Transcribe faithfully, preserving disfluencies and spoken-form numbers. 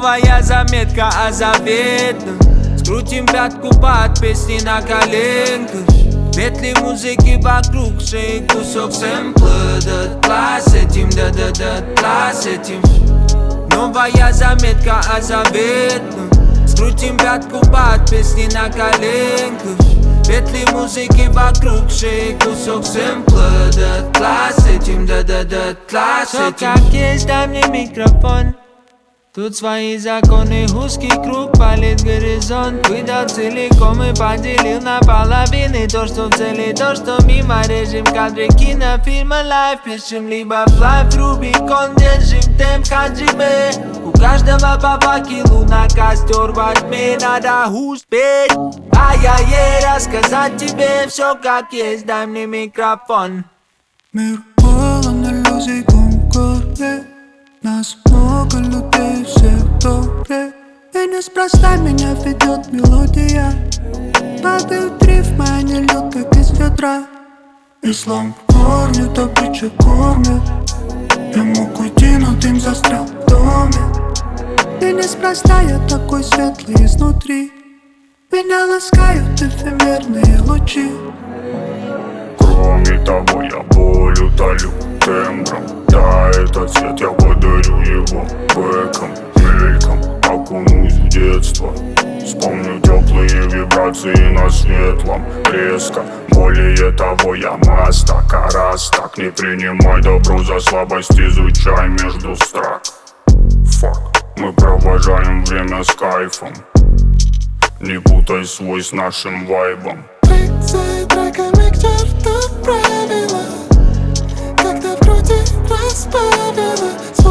Новая заметка о заветном. Скрутим пятку под песни на коленках. Петли музыки вокруг шеи, кусок сэмпла. Дотла с этим, да-да-дотла с этим. Новая заметка о заветном. Скрутим пятку под песни на коленках. Петли музыки вокруг шеи, кусок сэмпла. Дотла с этим, да-да-дотла с этим. Всё как есть, дай мне микрофон. Тут свои законы, узкий круг, палит горизонт. Выдал целиком и поделил на половины. То, что в цели, то, что мимо. Режим кадры кинофильма лайв. Пишем либо вплавь, Рубикон. Держим темп хаджиме. У каждого по факелу на костер во тьме. Надо успеть, а я ей рассказать тебе все как есть. Дай мне микрофон. Мир полон иллюзий, конкордия. Нас много людей, все добрые. И неспроста меня ведет мелодия. Падают рифмы, они льют, как из ведра. Ислам кормит, добыча кормит. Я мог уйти, но дым застрял в доме. И неспроста я такой светлый изнутри. Меня ласкают эфемерные лучи. Кроме того, я боль утолю тембром. Да, этот цвет я подарю его бэком, мельком. Окунусь в детство. Вспомню теплые вибрации на светлом. Резко, более того, я мастак. А раз так, не принимай добро за слабость. Изучай между строк. Фак, мы провожаем время с кайфом. Не путай свой с нашим вайбом. Трек за треками к черту правила. Когда в груди разбавила.